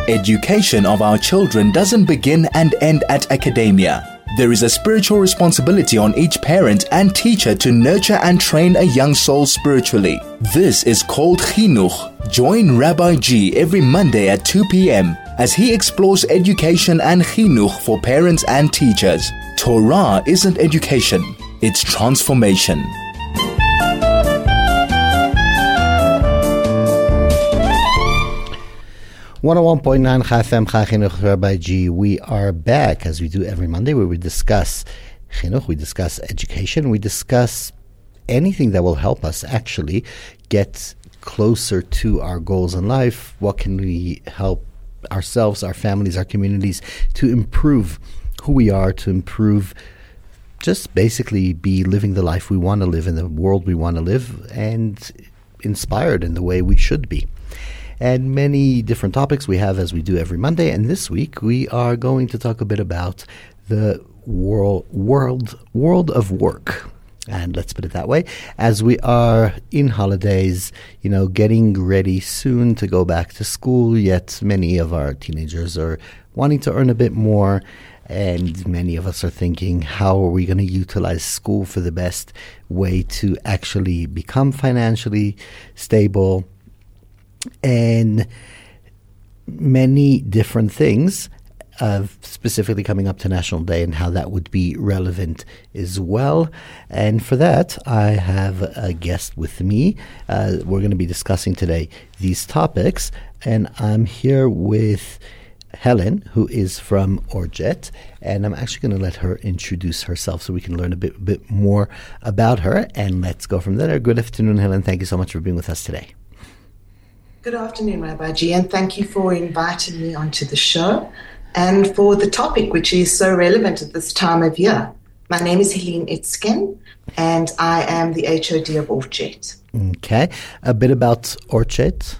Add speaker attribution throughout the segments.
Speaker 1: Education of our children doesn't begin and end at academia. There is a spiritual responsibility on each parent and teacher to nurture and train a young soul spiritually. This is called Chinuch. Join Rabbi G every Monday at 2 p.m. as he explores education and Chinuch for parents and teachers. Torah isn't education, it's transformation.
Speaker 2: 101.9 Chai FM, Chai Chinuch, Rabbi G. We are back, as we do every Monday, where we discuss Chinuch, we discuss education, we discuss anything that will help us actually get closer to our goals in life. What can we help ourselves, our families, our communities to improve who we are, to improve just basically be living the life we want to live in the world we want to live and inspired in the way we should be. And many different topics we have as we do every Monday. And this week we are going to talk a bit about the world of work. And let's put it that way, as we are in holidays, getting ready soon to go back to school, yet many of our teenagers are wanting to earn a bit more. And many of us are thinking, how are we going to utilize school for the best way to actually become financially stable? And many different things, specifically coming up to National Day and how that would be relevant as well. And for that, I have a guest with me. We're going to be discussing today these topics. And I'm here with Helen, who is from Orjet. And I'm actually going to let her introduce herself so we can learn a bit more about her. And let's go from there. Good afternoon, Helen. Thank you so much for being with us today.
Speaker 3: Good afternoon, Rabbi G, and thank you for inviting me onto the show and for the topic, which is so relevant at this time of year. My name is Helene Itzken, and I am the HOD of Orjet.
Speaker 2: Okay. A bit about Orjet.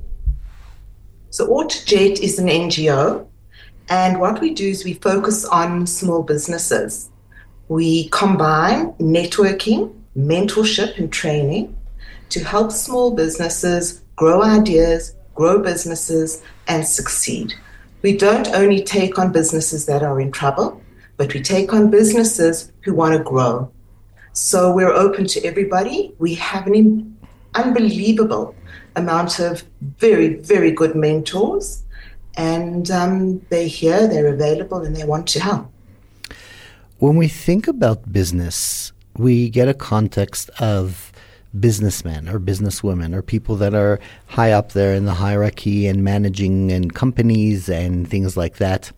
Speaker 3: So Orjet is an NGO, and what we do is we focus on small businesses. We combine networking, mentorship, and training to help small businesses grow ideas, grow businesses, and succeed. We don't only take on businesses that are in trouble, but we take on businesses who want to grow. So we're open to everybody. We have an unbelievable amount of very, very good mentors, and they're here, they're available, and they want to help.
Speaker 2: When we think about business, we get a context of businessmen or businesswomen or people that are high up there in the hierarchy and managing and companies and things like that.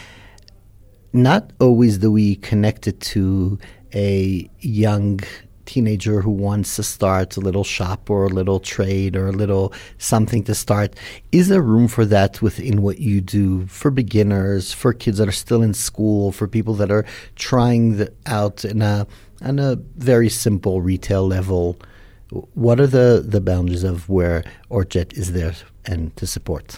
Speaker 2: Not always do we connect it to a young teenager who wants to start a little shop or a little trade or a little something to start. Is there room for that within what you do for beginners, for kids that are still in school, for people that are trying out on a very simple retail level? What are the boundaries of where Orjet is there and to support?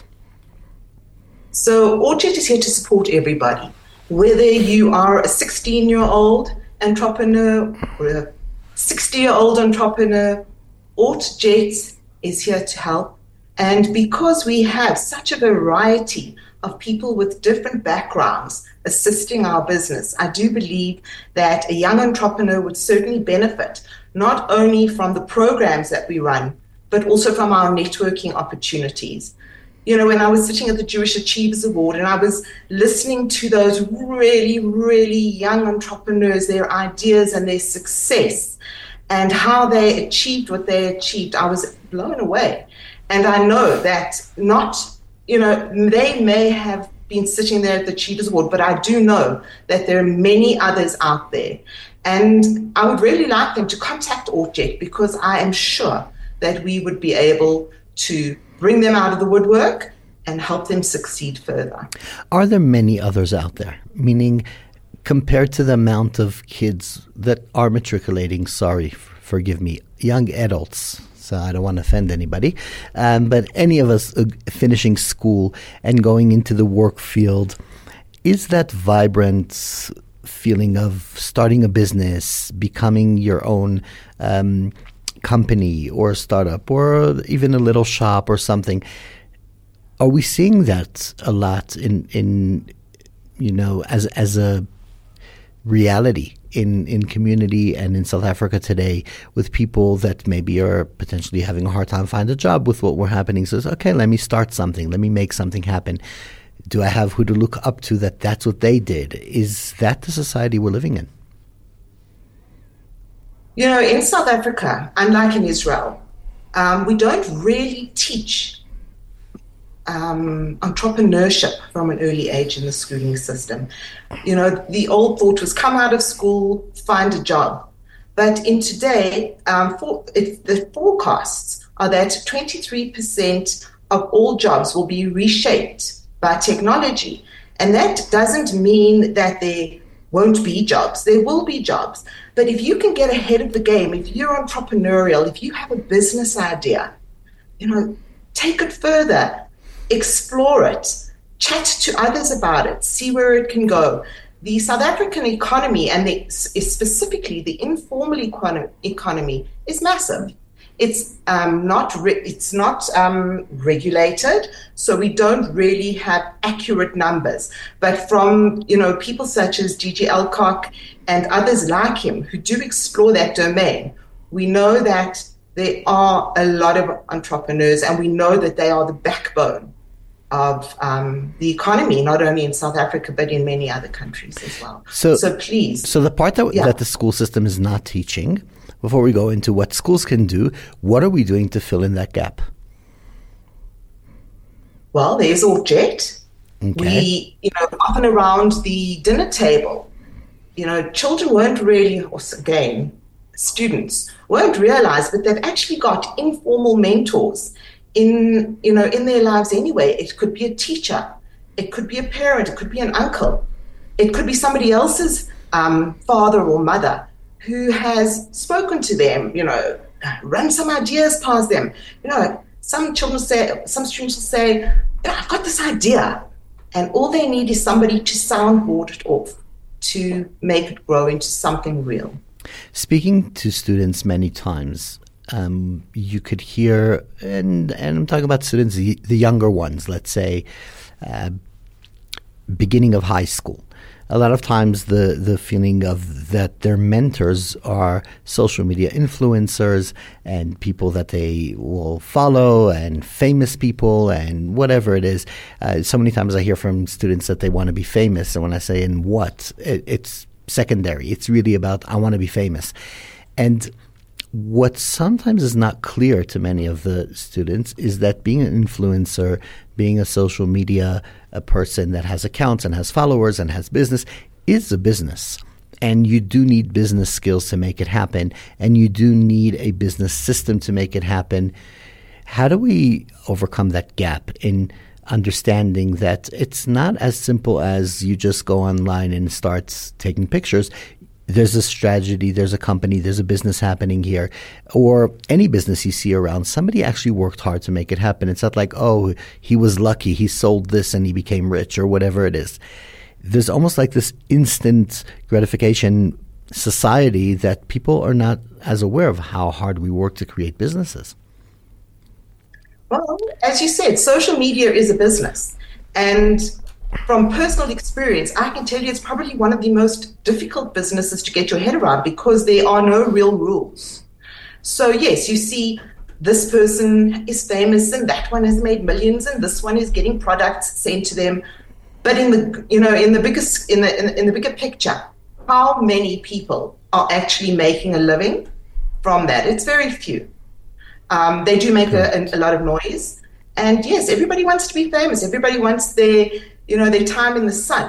Speaker 3: So Orjet is here to support everybody, whether you are a 16-year-old entrepreneur or a 60-year-old entrepreneur. Orjet is here to help. And because we have such a variety of people with different backgrounds assisting our business, I do believe that a young entrepreneur would certainly benefit not only from the programs that we run, but also from our networking opportunities. When I was sitting at the Jewish Achievers Award and I was listening to those really, really young entrepreneurs, their ideas and their success and how they achieved what they achieved, I was blown away. And I know that they may have been sitting there at the Achievers Award, but I do know that there are many others out there. And I would really like them to contact Orjet because I am sure that we would be able to bring them out of the woodwork and help them succeed further.
Speaker 2: Are there many others out there? Meaning, compared to the amount of kids that are matriculating, forgive me, young adults, so I don't want to offend anybody, but any of us finishing school and going into the work field, is that vibrant feeling of starting a business, becoming your own company or startup or even a little shop or something, Are we seeing that a lot in as a reality in community and in South Africa today, with people that maybe are potentially having a hard time finding a job with what we're happening? Says, okay, let me start something. Let me make something happen. Do I have who to look up to that's what they did? Is that the society we're living in?
Speaker 3: In South Africa, unlike in Israel, we don't really teach entrepreneurship from an early age in the schooling system. The old thought was come out of school, find a job. But in today, the forecasts are that 23% of all jobs will be reshaped by technology. And that doesn't mean that there won't be jobs. There will be jobs. But if you can get ahead of the game, if you're entrepreneurial, if you have a business idea, take it further. Explore it, chat to others about it, see where it can go. The South African economy, and specifically the informal economy, is massive. It's not regulated, so we don't really have accurate numbers. But from people such as G.G. Alcock and others like him who do explore that domain, we know that there are a lot of entrepreneurs, and we know that they are the backbone of the economy, not only in South Africa, but in many other countries as well. So please.
Speaker 2: So the part that the school system is not teaching, before we go into what schools can do, what are we doing to fill in that gap?
Speaker 3: Well, there's Object.
Speaker 2: Okay.
Speaker 3: We, often around the dinner table, children weren't really, students won't realize that they've actually got informal mentors in their lives anyway. It could be a teacher, it could be a parent, it could be an uncle, it could be somebody else's father or mother who has spoken to them, run some ideas past them. Some students will say, I've got this idea, and all they need is somebody to soundboard it off to make it grow into something real.
Speaker 2: Speaking to students many times, you could hear, and I'm talking about students, the younger ones, let's say, beginning of high school. A lot of times the feeling of that their mentors are social media influencers and people that they will follow and famous people and whatever it is. So many times I hear from students that they want to be famous, and when I say in what, it's secondary. It's really about I want to be famous. And what sometimes is not clear to many of the students is that being an influencer, being a social media person that has accounts and has followers and has business is a business. And you do need business skills to make it happen. And you do need a business system to make it happen. How do we overcome that gap in understanding that it's not as simple as you just go online and start taking pictures? There's a strategy, there's a company, there's a business happening here, or any business you see around. Somebody actually worked hard to make it happen. It's not like, oh, he was lucky, he sold this and he became rich, or whatever it is. There's almost like this instant gratification society that people are not as aware of how hard we work to create businesses.
Speaker 3: Well, as you said, social media is a business. And from personal experience, I can tell you it's probably one of the most difficult businesses to get your head around because there are no real rules. So yes, you see this person is famous and that one has made millions and this one is getting products sent to them. But in the bigger picture, how many people are actually making a living from that? It's very few. They do make a lot of noise. And yes, everybody wants to be famous. Everybody wants their time in the sun.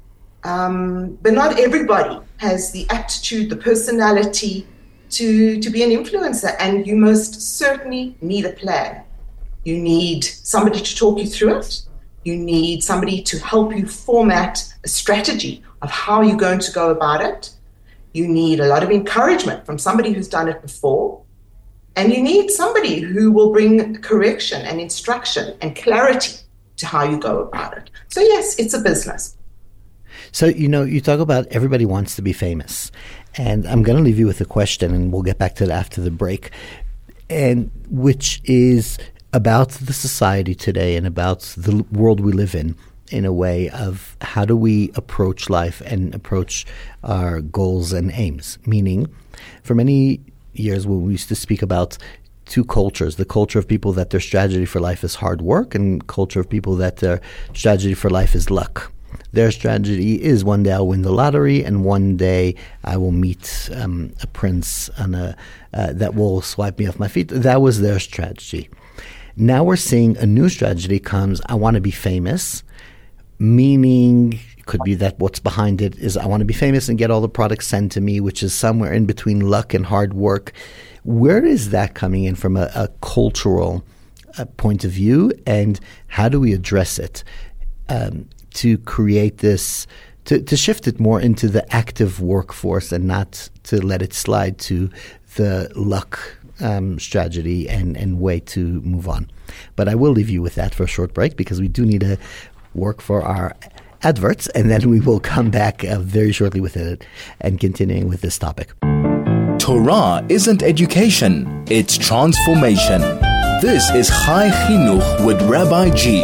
Speaker 3: But not everybody has the aptitude, the personality to be an influencer. And you most certainly need a plan. You need somebody to talk you through it. You need somebody to help you format a strategy of how you're going to go about it. You need a lot of encouragement from somebody who's done it before. And you need somebody who will bring correction and instruction and clarity to how you go about it. So yes, it's a business.
Speaker 2: So, you talk about everybody wants to be famous. And I'm going to leave you with a question, and we'll get back to that after the break. And which is, about the society today and about the world we live in a way of how do we approach life and approach our goals and aims. Meaning, for many years when we used to speak about two cultures, the culture of people that their strategy for life is hard work and culture of people that their strategy for life is luck. Their strategy is one day I'll win the lottery and one day I will meet a prince that will swipe me off my feet. That was their strategy. Now we're seeing a new strategy comes, I want to be famous, meaning it could be that what's behind it is I want to be famous and get all the products sent to me, which is somewhere in between luck and hard work. Where is that coming in from a cultural point of view, and how do we address it to create this, to shift it more into the active workforce and not to let it slide to the luck strategy and way to move on? But I will leave you with that for a short break because we do need to work for our adverts, and then we will come back very shortly with it and continuing with this topic.
Speaker 1: Torah isn't education, it's transformation. This is Chai Chinuch with Rabbi G.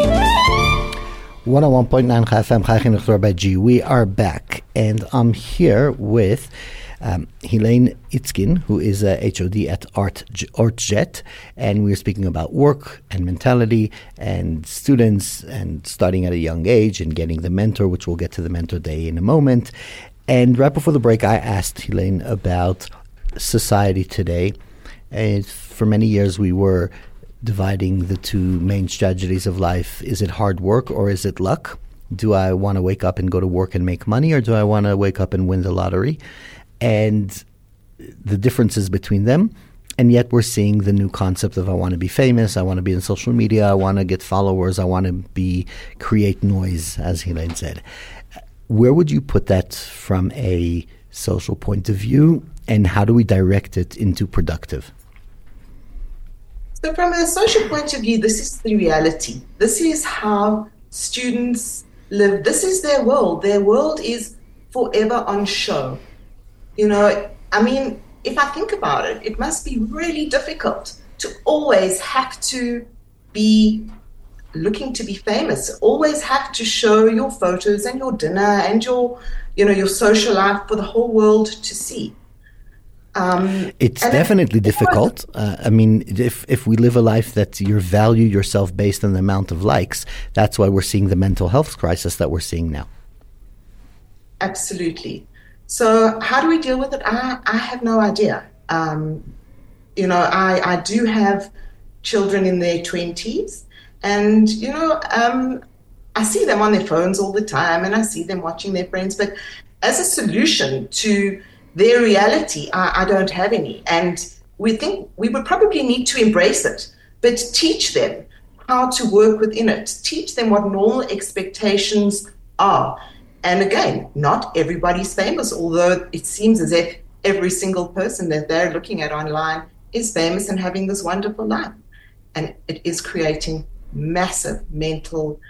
Speaker 2: 101.9 Chai FM, Chai Chinuch, Rabbi G. We are back, and I'm here with Helene Itzkin, who is a HOD at ArtJet, and we're speaking about work and mentality and students and starting at a young age and getting the mentor, which we'll get to the mentor day in a moment. And right before the break, I asked Helene about society today. And for many years, we were dividing the two main strategies of life. Is it hard work or is it luck? Do I want to wake up and go to work and make money, or do I want to wake up and win the lottery? And the differences between them. And yet we're seeing the new concept of I want to be famous, I want to be in social media, I want to get followers, I want to create noise, as Helene said. Where would you put that from a social point of view, and how do we direct it into productive?
Speaker 3: So from a social point of view, this is the reality. This is how students live. This is their world. Their world is forever on show. You know, I mean, if I think about it, it must be really difficult to always have to be looking to be famous, always have to show your photos and your dinner and your social life for the whole world to see.
Speaker 2: It's definitely difficult. I mean, if we live a life that you value yourself based on the amount of likes, that's why we're seeing the mental health crisis that we're seeing now.
Speaker 3: Absolutely. So how do we deal with it? I have no idea. I do have children in their 20s, and, I see them on their phones all the time, and I see them watching their friends. But as a solution to their reality, I don't have any. And we think we would probably need to embrace it, but teach them how to work within it, teach them what normal expectations are. And again, not everybody's famous, although it seems as if every single person that they're looking at online is famous and having this wonderful life. And it is creating massive mental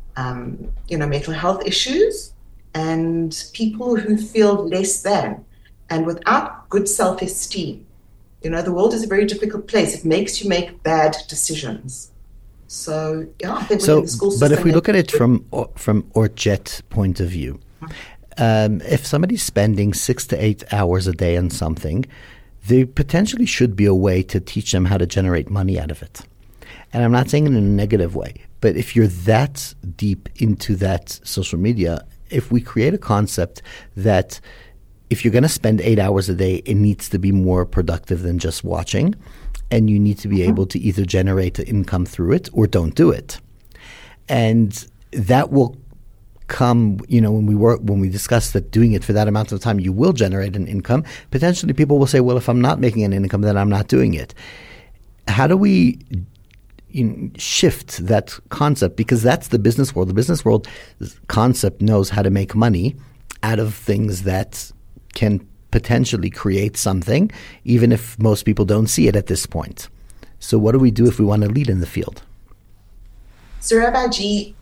Speaker 3: health issues and people who feel less than. And without good self-esteem, the world is a very difficult place. It makes you make bad decisions. So, I think within the school system.
Speaker 2: But if we look at it from ArtJet point of view, if somebody's spending 6 to 8 hours a day on something, there potentially should be a way to teach them how to generate money out of it. And I'm not saying it in a negative way, but if you're that deep into that social media, if we create a concept that if you're going to spend 8 hours a day, it needs to be more productive than just watching. And you need to be able to either generate an income through it or don't do it. And that will come, when we discuss that doing it for that amount of time, you will generate an income. Potentially people will say, well, if I'm not making an income, then I'm not doing it. How do we shift that concept? Because that's the business world. The business world concept knows how to make money out of things that can potentially create something, even if most people don't see it at this point. So what do we do if we want to lead in the field?
Speaker 3: So Rabbi G,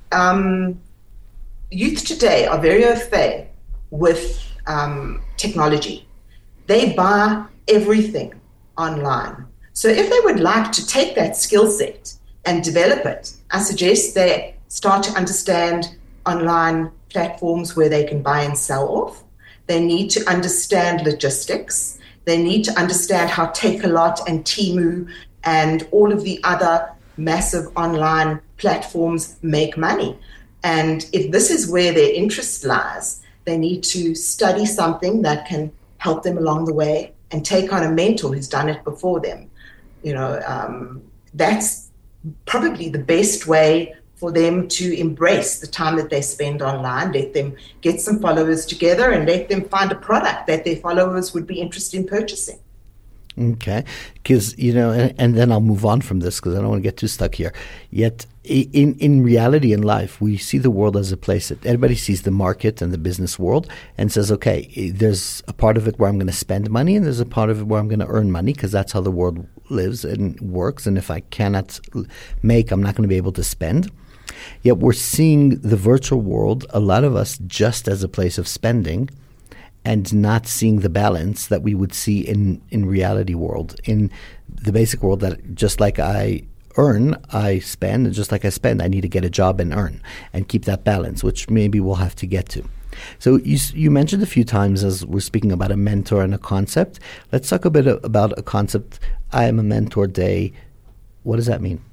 Speaker 3: youth today are very au fait with technology. They buy everything online. So if they would like to take that skill set and develop it, I suggest they start to understand online platforms where they can buy and sell off. They need to understand logistics. They need to understand how Takealot and Temu and all of the other massive online platforms make money. And if this is where their interest lies, they need to study something that can help them along the way and take on a mentor who's done it before them. That's probably the best way for them to embrace the time that they spend online. Let them get some followers together and let them find a product that their followers would be interested in purchasing.
Speaker 2: Okay, because, and then I'll move on from this because I don't want to get too stuck here. Yet, in reality in life, we see the world as a place that everybody sees the market and the business world and says, okay, there's a part of it where I'm going to spend money and there's a part of it where I'm going to earn money because that's how the world lives and works. And if I cannot make, I'm not going to be able to spend. Yet we're seeing the virtual world, a lot of us, just as a place of spending and not seeing the balance that we would see in reality world, in the basic world, that just like I earn, I spend, and just like I spend, I need to get a job and earn and keep that balance, which maybe we'll have to get to. So you mentioned a few times as we're speaking about a mentor and a concept. Let's talk a bit about a concept. I am a mentor day. What does that mean?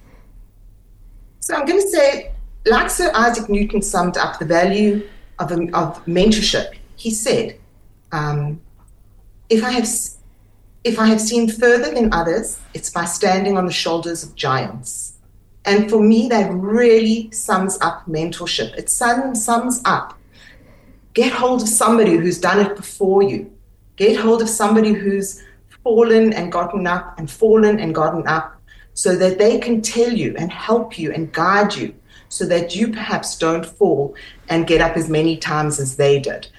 Speaker 3: So I'm going to say, like Sir Isaac Newton summed up the value of mentorship. He said, if I have seen further than others, it's by standing on the shoulders of giants. And for me, that really sums up mentorship. It sums up, get hold of somebody who's done it before you. Get hold of somebody who's fallen and gotten up and fallen and gotten up, so that they can tell you and help you and guide you so that you perhaps don't fall and get up as many times as they did.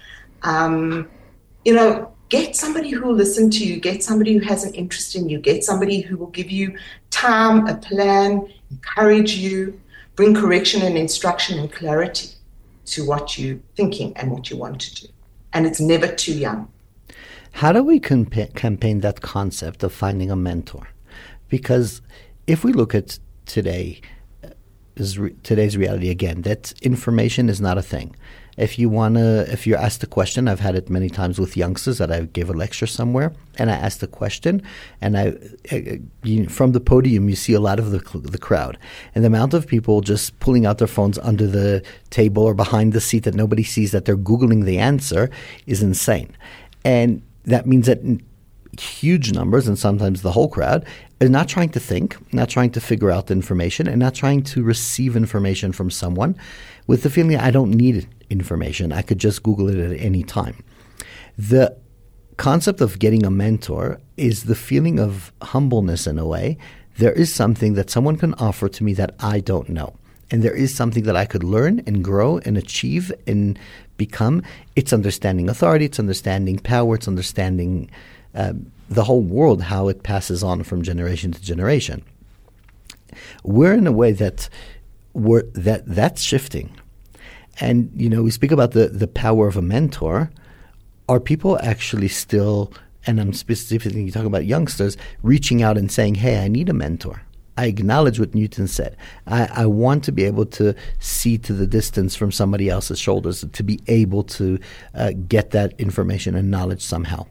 Speaker 3: Get somebody who will listen to you, get somebody who has an interest in you, get somebody who will give you time, a plan, encourage you, bring correction and instruction and clarity to what you're thinking and what you want to do. And it's never too young.
Speaker 2: How do we campaign that concept of finding a mentor? Because if we look at today's reality again, that information is not a thing. If you're asked a question, I've had it many times with youngsters that I gave a lecture somewhere, and I asked a question, and from the podium you see a lot of the crowd, and the amount of people just pulling out their phones under the table or behind the seat that nobody sees that they're Googling the answer is insane. And that means that huge numbers, and sometimes the whole crowd, is not trying to think, not trying to figure out the information, and not trying to receive information from someone with the feeling I don't need information. I could just Google it at any time. The concept of getting a mentor is the feeling of humbleness in a way. There is something that someone can offer to me that I don't know. And there is something that I could learn and grow and achieve and become. It's understanding authority, it's understanding power, it's understanding the whole world, how it passes on from generation to generation. We're in a way that's shifting. And, we speak about the power of a mentor. Are people actually still, and I'm specifically talking about youngsters, reaching out and saying, hey, I need a mentor. I acknowledge what Newton said. I want to be able to see to the distance from somebody else's shoulders, to be able to get that information and knowledge somehow.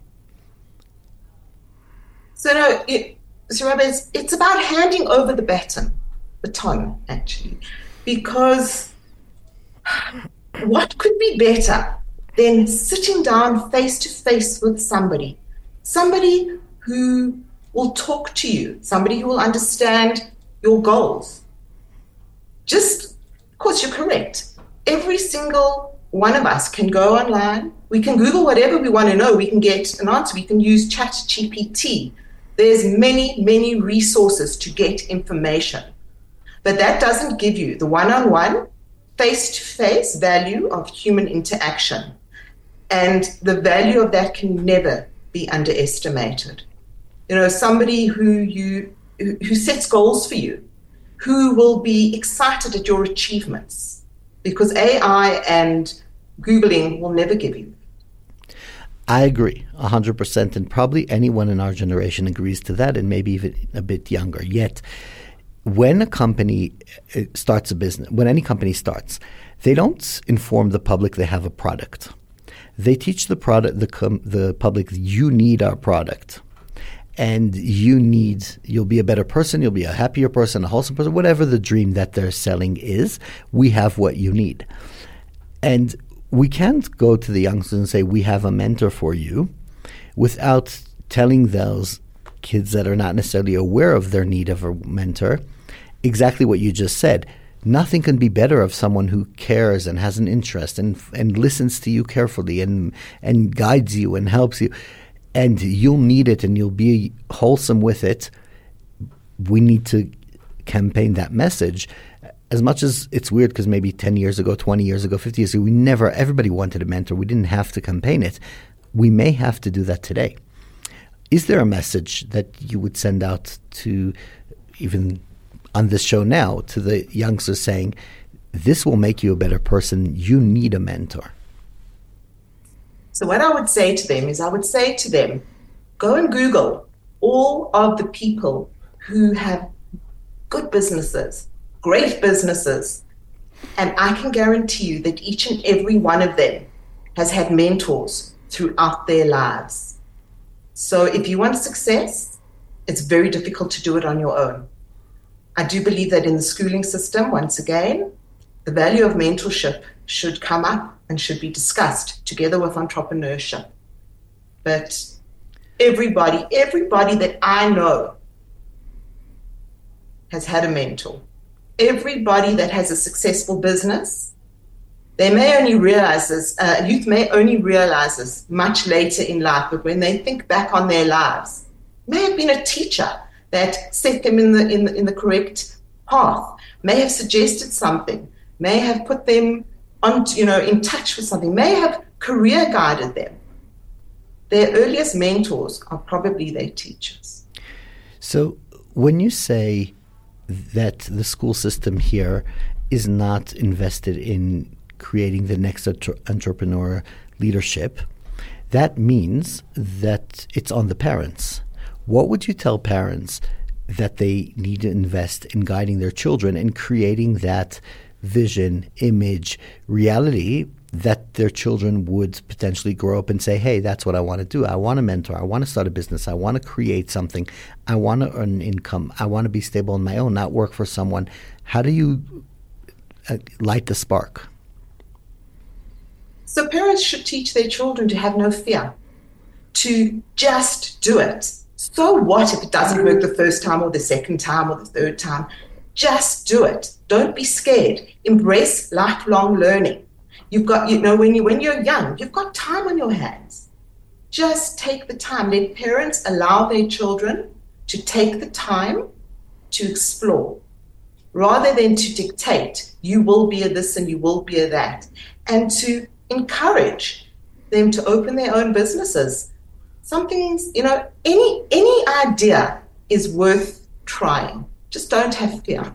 Speaker 3: So, Rabbi, it's about handing over the baton, actually, because what could be better than sitting down face to face with somebody who will talk to you, somebody who will understand your goals. Of course, you're correct. Every single one of us can go online. We can Google whatever we want to know. We can get an answer. We can use ChatGPT. There's many, many resources to get information. But that doesn't give you the one-on-one, face-to-face value of human interaction. And the value of that can never be underestimated. Somebody who sets goals for you, who will be excited at your achievements, because AI and Googling will never give you.
Speaker 2: I agree 100%, and probably anyone in our generation agrees to that, and maybe even a bit younger. Yet, when a company starts a business, when any company starts, they don't inform the public they have a product. They teach the public, you need our product. And you'll be a better person, you'll be a happier person, a wholesome person, whatever the dream that they're selling is, we have what you need. And we can't go to the youngsters and say, we have a mentor for you, without telling those kids that are not necessarily aware of their need of a mentor exactly what you just said. Nothing can be better of someone who cares and has an interest and listens to you carefully and guides you and helps you. And you'll need it and you'll be wholesome with it. We need to campaign that message. As much as it's weird because maybe 10 years ago, 20 years ago, 50 years ago, everybody wanted a mentor. We didn't have to campaign it. We may have to do that today. Is there a message that you would send out to, even on this show now, to the youngsters saying, this will make you a better person, you need a mentor?
Speaker 3: So what I would say to them is go and Google all of the people who have good businesses, great businesses, and I can guarantee you that each and every one of them has had mentors throughout their lives. So if you want success, it's very difficult to do it on your own. I do believe that in the schooling system, once again, the value of mentorship should come up and should be discussed together with entrepreneurship. But everybody that I know has had a mentor. Everybody that has a successful business, they may only realize this, youth may only realize this much later in life, but when they think back on their lives, may have been a teacher that set them in the correct path, may have suggested something, may have put them on, in touch with something, may have career guided them. Their earliest mentors are probably their teachers.
Speaker 2: So when you say that the school system here is not invested in creating the next entrepreneur leadership, that means that it's on the parents. What would you tell parents that they need to invest in guiding their children and creating that vision, image, reality that their children would potentially grow up and say, hey, that's what I want to do. I want to mentor. I want to start a business. I want to create something. I want to earn income. I want to be stable on my own, not work for someone. How do you light the spark?
Speaker 3: So parents should teach their children to have no fear, to just do it. So what if it doesn't work the first time or the second time or the third time? Just do it. Don't be scared. Embrace lifelong learning. You've got, when you're young, you've got time on your hands. Just take the time. Let parents allow their children to take the time to explore, rather than to dictate, you will be a this and you will be a that, and to encourage them to open their own businesses. Something's, any idea is worth trying. Just don't have fear.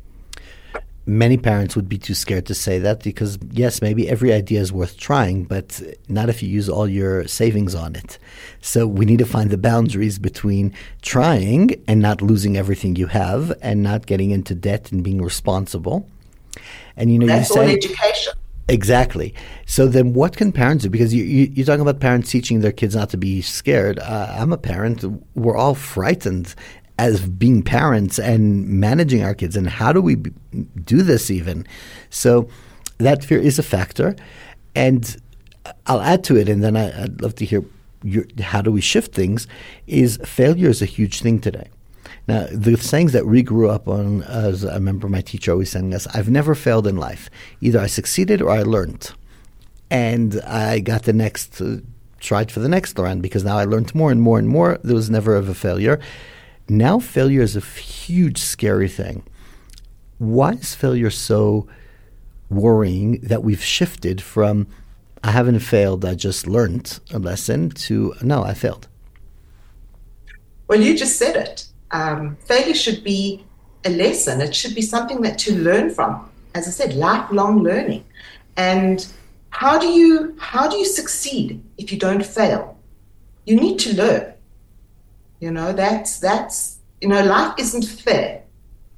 Speaker 2: Many parents would be too scared to say that because, yes, maybe every idea is worth trying, but not if you use all your savings on it. So we need to find the boundaries between trying and not losing everything you have and not getting into debt and being responsible. And,
Speaker 3: that's all education.
Speaker 2: Exactly. So then what can parents do? Because you're talking about parents teaching their kids not to be scared. I'm a parent. We're all frightened as being parents and managing our kids. And how do we do this even? So that fear is a factor. And I'll add to it, and then I'd love to hear how do we shift things, is failure is a huge thing today. Now, the sayings that we grew up on, as I remember my teacher always saying us, I've never failed in life. Either I succeeded or I learned. And I got the next, tried for the next round because now I learned more and more and more. There was never ever failure. Now failure is a huge, scary thing. Why is failure so worrying that we've shifted from I haven't failed, I just learned a lesson to no, I failed?
Speaker 3: Well, you just said it. Failure should be a lesson. It should be something that to learn from. As I said, lifelong learning. And how do you succeed if you don't fail? You need to learn. That's life isn't fair.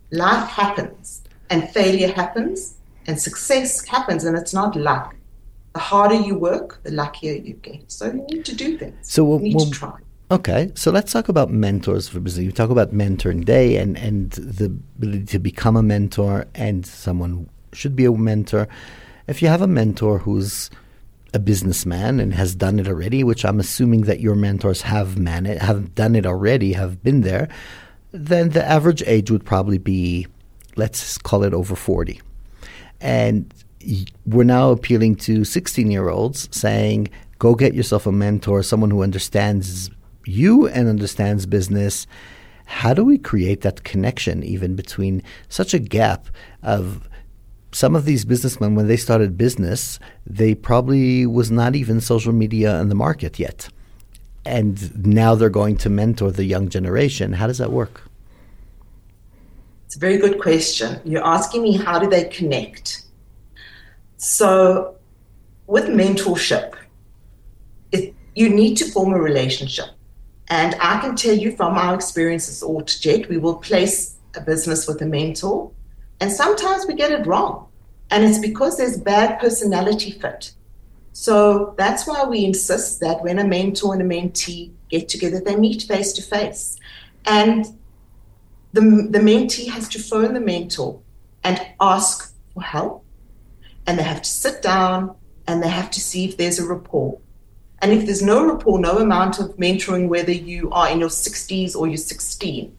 Speaker 3: life happens, and failure happens, and success happens, and it's not luck. The harder you work, the luckier you get. So you need to do things.
Speaker 2: So
Speaker 3: you need to try.
Speaker 2: Okay, so let's talk about mentors for business. You talk about mentoring day and the ability to become a mentor, and someone should be a mentor. If you have a mentor who's a businessman and has done it already, which I'm assuming that your mentors have done it already, have been there, then the average age would probably be, let's call it over 40. And we're now appealing to 16-year-olds saying, go get yourself a mentor, someone who understands you and understands business. How do we create that connection even between such a gap of some of these businessmen, when they started business, they probably was not even social media in the market yet. And now they're going to mentor the young generation. How does that work?
Speaker 3: It's a very good question. You're asking me, how do they connect? So with mentorship, you need to form a relationship. And I can tell you from our experiences at AutoJet, we will place a business with a mentor, and sometimes we get it wrong. And it's because there's bad personality fit. So that's why we insist that when a mentor and a mentee get together, they meet face to face. And the mentee has to phone the mentor and ask for help. And they have to sit down and they have to see if there's a rapport. And if there's no rapport, no amount of mentoring, whether you are in your 60s or you're 16,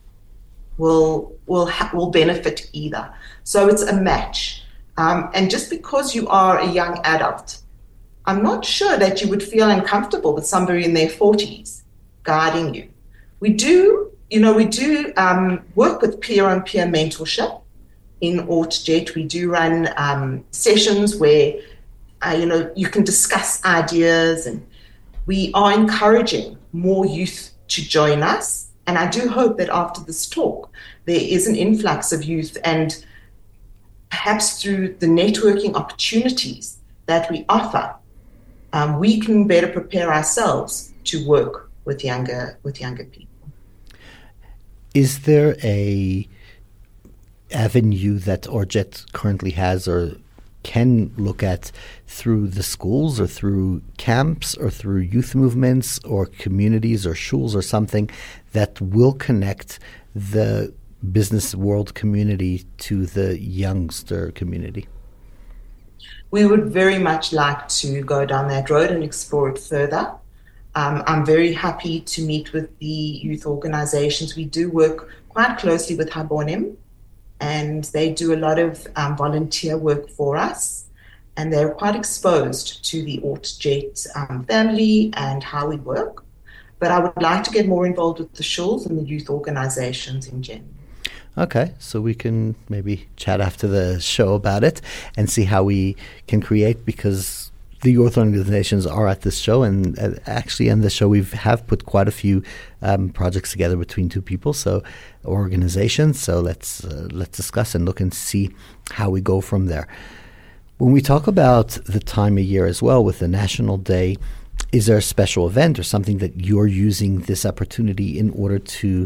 Speaker 3: will benefit either. So it's a match. And just because you are a young adult, I'm not sure that you would feel uncomfortable with somebody in their 40s guiding you. We do work with peer-on-peer mentorship in AutoJet. We do run sessions where you can discuss ideas, and we are encouraging more youth to join us. And I do hope that after this talk, there is an influx of youth, and perhaps through the networking opportunities that we offer, we can better prepare ourselves to work with younger people.
Speaker 2: Is there a avenue that AutoJet currently has or can look at through the schools or through camps or through youth movements or communities or shuls or something that will connect the business world community to the youngster community?
Speaker 3: We would very much like to go down that road and explore it further. I'm very happy to meet with the youth organizations. We do work quite closely with Habonim, and they do a lot of volunteer work for us, and they're quite exposed to the AutoJet family and how we work. But I would like to get more involved with the shuls and the youth organizations in general.
Speaker 2: Okay, so we can maybe chat after the show about it and see how we can create, because the youth organizations are at this show, and actually on the show we have put quite a few projects together between two people, so organizations. So let's discuss and look and see how we go from there. When we talk about the time of year as well with the National Day, is there a special event or something that you're using this opportunity in order to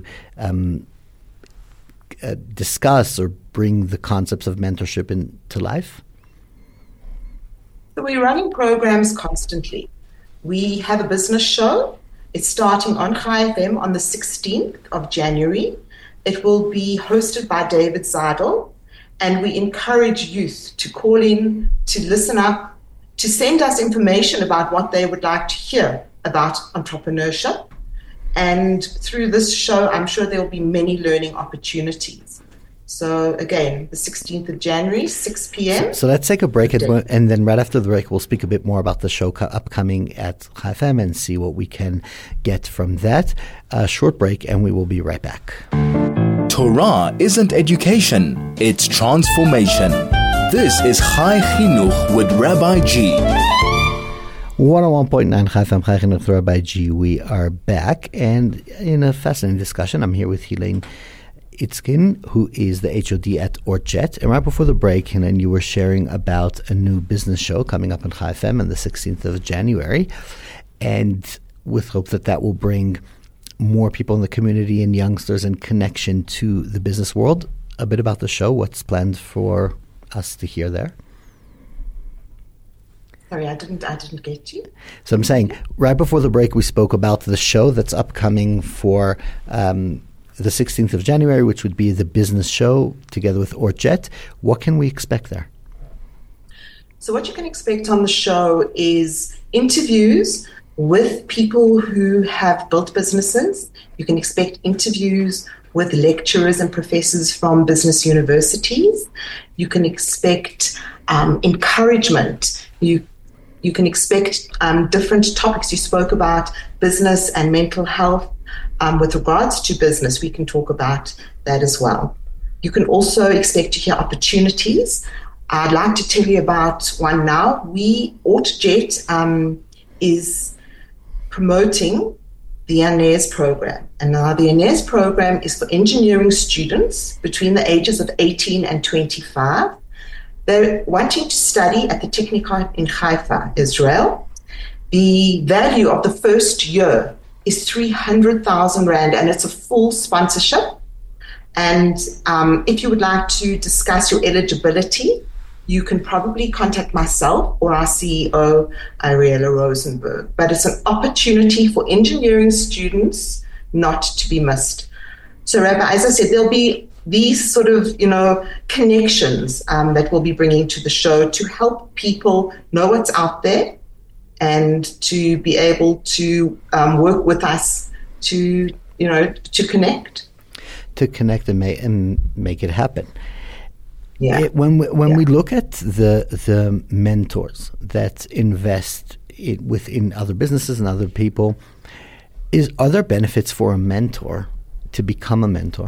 Speaker 2: discuss or bring the concepts of mentorship into life?
Speaker 3: So we're running programs constantly. We have a business show. It's starting on Chai FM on the 16th of January. It will be hosted by David Seidel, and we encourage youth to call in, to listen up, to send us information about what they would like to hear about entrepreneurship. And through this show, I'm sure there will be many learning opportunities. So again, the 16th of January, 6 p.m.
Speaker 2: So let's take a break, and then right after the break, we'll speak a bit more about the show upcoming at Chai FM and see what we can get from that. A short break, and we will be right back.
Speaker 1: Torah isn't education, it's transformation. This is Chai Chinuch with Rabbi G.
Speaker 2: 101.9 Chai FM, Chai Chinuch with Rabbi G. We are back, and in a fascinating discussion, I'm here with Helene Itzkin, who is the HOD at AutoJet. And right before the break, and you were sharing about a new business show coming up on Chai FM on the 16th of January, and with hope that will bring more people in the community and youngsters and connection to the business world. a bit about the show? What's planned for us to hear there?
Speaker 3: Sorry, I didn't get you.
Speaker 2: So I'm saying, right before the break, we spoke about the show that's upcoming for the 16th of January, which would be the business show together with Orjet. What can we expect there?
Speaker 3: So what you can expect on the show is interviews with people who have built businesses. You can expect interviews with lecturers and professors from business universities. You can expect encouragement. You can expect different topics. You spoke about business and mental health. With regards to business, we can talk about that as well. You can also expect to hear opportunities. I'd like to tell you about one now. Orjet is promoting the ANES program. And now the ANES program is for engineering students between the ages of 18 and 25. They're wanting to study at the Technikon in Haifa, Israel. The value of the first year is 300,000 Rand, and it's a full sponsorship. And if you would like to discuss your eligibility, you can probably contact myself or our CEO, Ariella Rosenberg. But it's an opportunity for engineering students not to be missed. So, Rabbi, as I said, there'll be these sort of, connections that we'll be bringing to the show to help people know what's out there and to be able to work with us to connect. To connect
Speaker 2: and make it happen.
Speaker 3: Yeah.
Speaker 2: When we look at the mentors that invest within other businesses and other people, are there benefits for a mentor to become a mentor?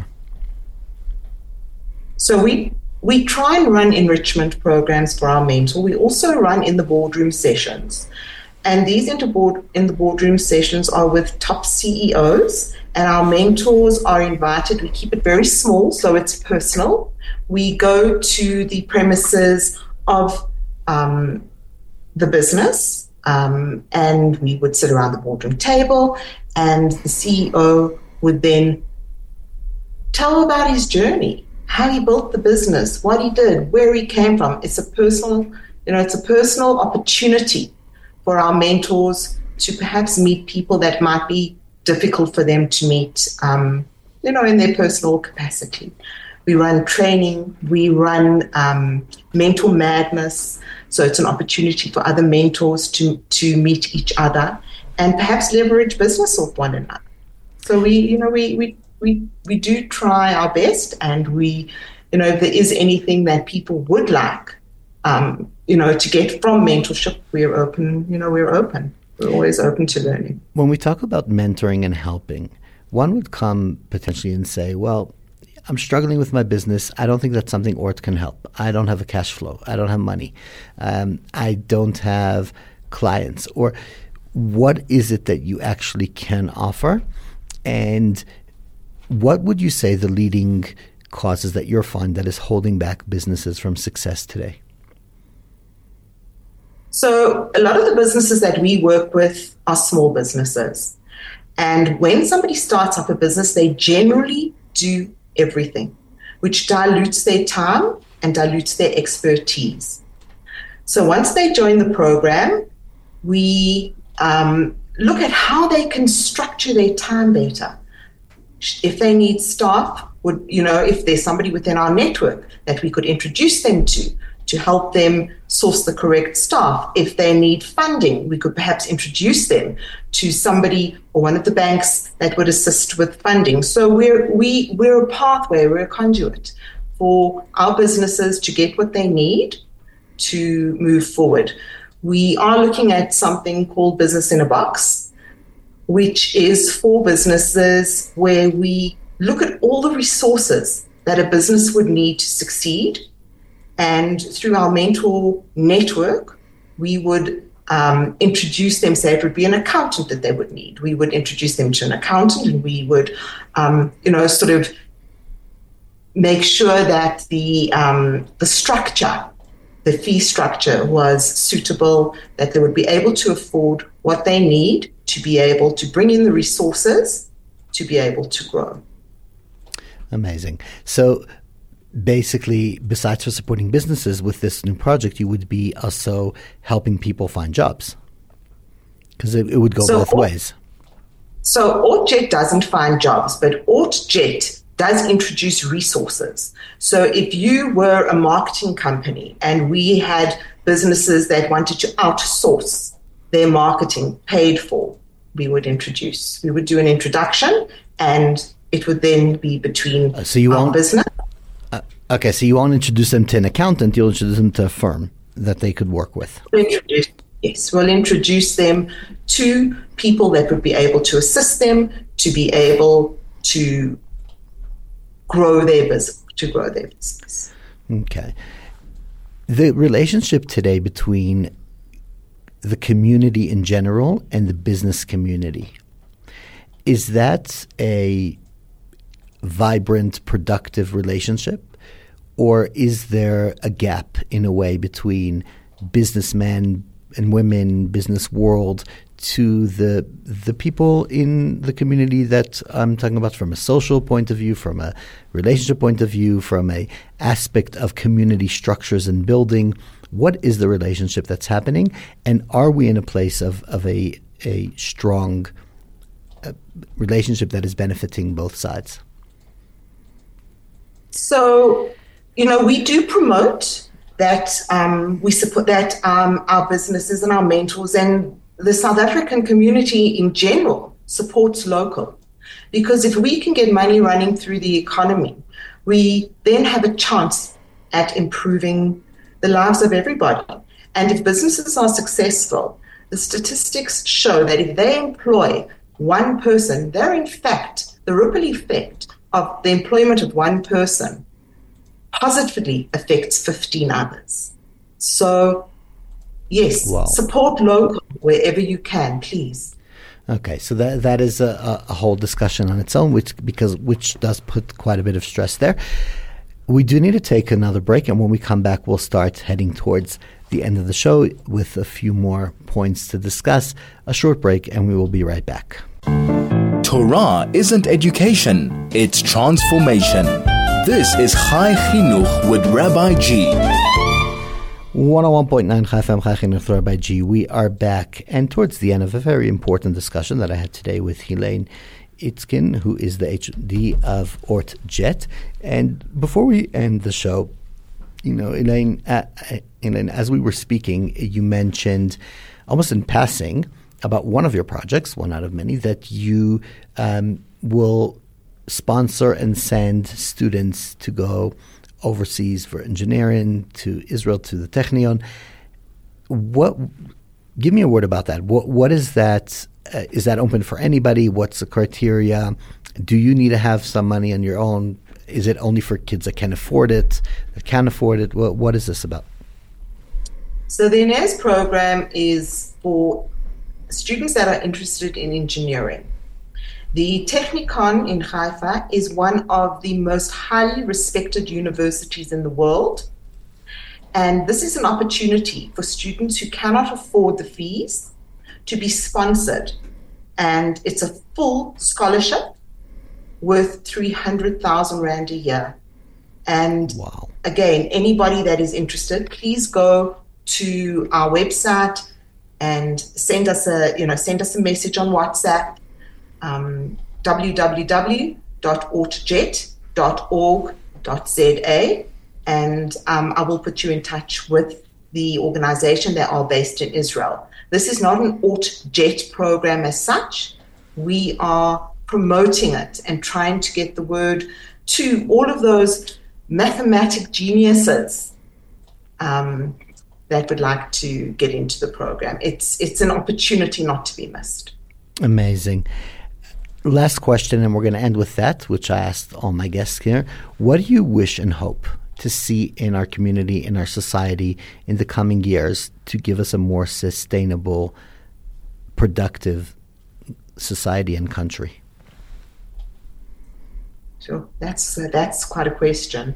Speaker 3: So we try and run enrichment programs for our mentor. We also run in the boardroom sessions. And these in the boardroom sessions are with top CEOs, and our mentors are invited. We keep it very small, so it's personal. We go to the premises of the business, and we would sit around the boardroom table, and the CEO would then tell about his journey, how he built the business, what he did, where he came from. It's a personal opportunity for our mentors to perhaps meet people that might be difficult for them to meet, in their personal capacity. We run training, we run Mentor Madness, so it's an opportunity for other mentors to meet each other and perhaps leverage business off one another. So we do try our best, and if there is anything that people would like, to get from mentorship, we're open. We're always open to learning.
Speaker 2: When we talk about mentoring and helping, one would come potentially and say, well, I'm struggling with my business. I don't think that's something Ort can help. I don't have a cash flow. I don't have money. I don't have clients. Or what is it that you actually can offer? And what would you say the leading causes that you're finding that is holding back businesses from success today?
Speaker 3: So a lot of the businesses that we work with are small businesses. And when somebody starts up a business, they generally do everything, which dilutes their time and dilutes their expertise. So once they join the program, we look at how they can structure their time better. If they need staff, if there's somebody within our network that we could introduce them to help them source the correct staff. If they need funding, we could perhaps introduce them to somebody or one of the banks that would assist with funding. So we're a pathway, we're a conduit for our businesses to get what they need to move forward. We are looking at something called Business in a Box, which is for businesses where we look at all the resources that a business would need to succeed. And through our mentor network, we would introduce them, say it would be an accountant that they would need. We would introduce them to an accountant, and we would, sort of make sure that the structure, the fee structure was suitable, that they would be able to afford what they need to be able to bring in the resources to be able to grow.
Speaker 2: Amazing. So basically, besides for supporting businesses with this new project, you would be also helping people find jobs, because it would go both ways.
Speaker 3: So AutoJet doesn't find jobs, but AutoJet does introduce resources. So if you were a marketing company and we had businesses that wanted to outsource their marketing paid for, we would do an introduction, and it would then be between our business.
Speaker 2: Okay, so you won't introduce them to an accountant, you'll introduce them to a firm that they could work with.
Speaker 3: We'll introduce them to people that would be able to assist them to be able to grow their business.
Speaker 2: Okay. The relationship today between the community in general and the business community, is that a vibrant, productive relationship? Or is there a gap in a way between businessmen and women, business world, to the people in the community that I'm talking about from a social point of view, from a relationship point of view, from a aspect of community structures and building? What is the relationship that's happening? And are we in a place of a strong relationship that is benefiting both sides?
Speaker 3: So, we do promote that, we support that our businesses and our mentors and the South African community in general supports local. Because if we can get money running through the economy, we then have a chance at improving the lives of everybody. And if businesses are successful, the statistics show that if they employ one person, they're in fact, the ripple effect of the employment of one person positively affects 15 others. So, yes, Support local wherever you can, please.
Speaker 2: Okay, so that is a whole discussion on its own, which does put quite a bit of stress there. We do need to take another break, and when we come back, we'll start heading towards the end of the show with a few more points to discuss. A short break, and we will be right back.
Speaker 1: Torah isn't education, it's transformation. This is Chai Chinuch with Rabbi G.
Speaker 2: 101.9 Chai FM, Chai Chinuch with Rabbi G. We are back, and towards the end of a very important discussion that I had today with Helene Itzkin, who is the HD of AutoJet. And before we end the show, Elaine, as we were speaking, you mentioned almost in passing about one of your projects, one out of many, that you will sponsor and send students to go overseas for engineering, to Israel, to the Technion. Give me a word about that. What is that? Is that open for anybody? What's the criteria? Do you need to have some money on your own? Is it only for kids that can afford it, that can't afford it? What is this about?
Speaker 3: So the INES program is for students that are interested in engineering. The Technikon in Haifa is one of the most highly respected universities in the world. And this is an opportunity for students who cannot afford the fees to be sponsored. And it's a full scholarship worth 300,000 Rand a year. And Again, anybody that is interested, please go to our website and send us a message on WhatsApp, www.autojet.org.za, and I will put you in touch with the organization that are based in Israel. This is not an AutoJet program as such. We are promoting it and trying to get the word to all of those mathematic geniuses that would like to get into the program. It's an opportunity not to be missed.
Speaker 2: Amazing. Last question, and we're going to end with that, which I asked all my guests here. What do you wish and hope to see in our community, in our society, in the coming years to give us a more sustainable, productive society and country?
Speaker 3: Sure, that's quite a question.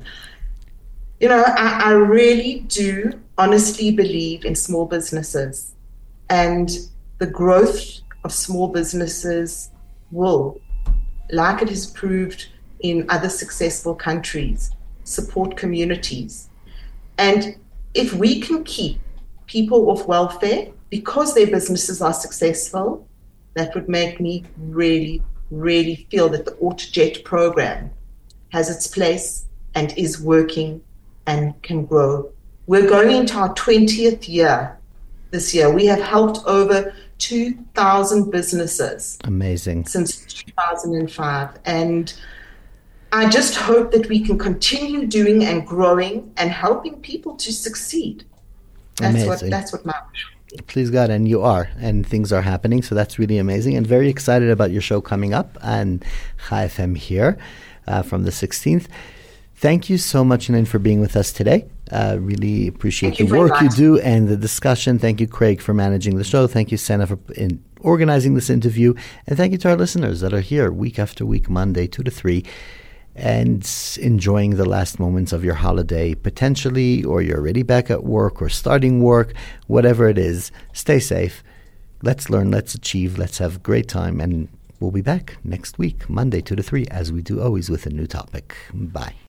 Speaker 3: I really do honestly believe in small businesses, and the growth of small businesses will, like it has proved in other successful countries, support communities. And if we can keep people off welfare because their businesses are successful, that would make me really, really feel that the AutoJet program has its place and is working and can grow. We're going into our 20th year this year. We have helped over 2,000 businesses.
Speaker 2: Amazing.
Speaker 3: Since 2005. And I just hope that we can continue doing and growing and helping people to succeed. That's what my wish would be.
Speaker 2: Please God, and you are, and things are happening, so that's really amazing, and very excited about your show coming up and Chai FM here from the 16th. Thank you so much, Elaine, for being with us today. Really appreciate the work you do and the discussion. Thank you, Craig, for managing the show. Thank you, Senna, for organizing this interview. And thank you to our listeners that are here week after week, Monday, 2 to 3, and enjoying the last moments of your holiday, potentially, or you're already back at work or starting work, whatever it is. Stay safe. Let's learn, let's achieve, let's have a great time. And we'll be back next week, Monday, 2 to 3, as we do always with a new topic. Bye.